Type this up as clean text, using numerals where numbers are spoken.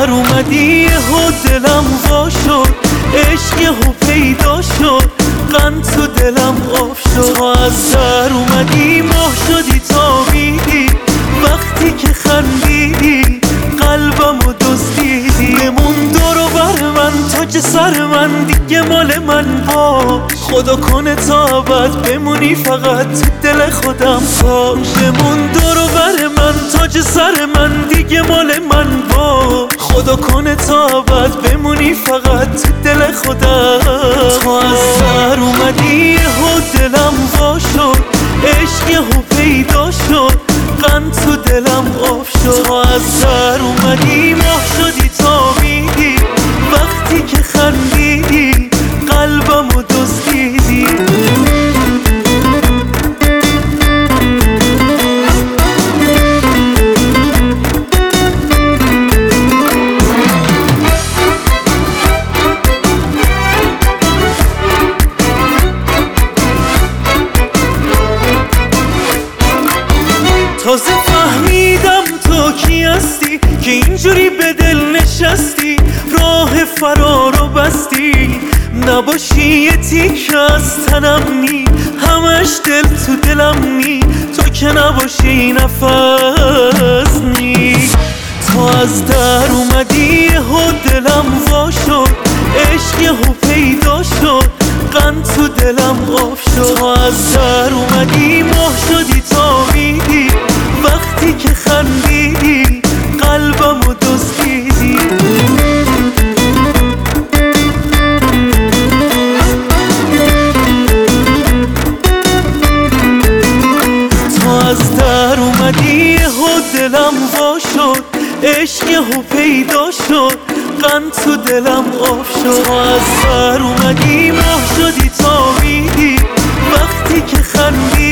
در اومدی و دلم وا شد، عشق یهو پیدا شد، غم تو دلم آب شد. تو از در اومدی ماه شدی تابیدی، وقتی که خندیدی قلبمو دزدیدی. بمون دور و بر من تاج سر من، دیگه مال من با خدا کنه تا ابد بمونی فقط تو دل خودم باش. بمون دور و بر من تاج سر من، دیگه مال من با خدا کنه تا ابد بمونی فقط تو دل خودم. تو از در اومدی و دلم وا شد، عشق یهو پیدا شد، غم تو دلم آب شد. تو از در اومدی ماه شدی تابیدی، وقتی که خندیدی قلبمو دزدیدی. تازه فهمیدم تو کی هستی که اینجوری به دل نشستی، راه فرارو بستی. نباشی یه تیکه از تنم نی، همش دل تو دلم نی، تو که نباشی نفس نی. تو از در اومدی و دلم وا شد، عشق یهو پیدا شد، غم تو دلم آب شد. تو از در اومدی ماه شدی تابیدی، وقتی که خندیدی قلبمو دزدیدی. تو از در اومدی و دلم وا شد، عشق یهو پیدا شد، غم تو دلم آب شد. تو از در اومدی ماه شدی تابیدی، وقتی که خندیدی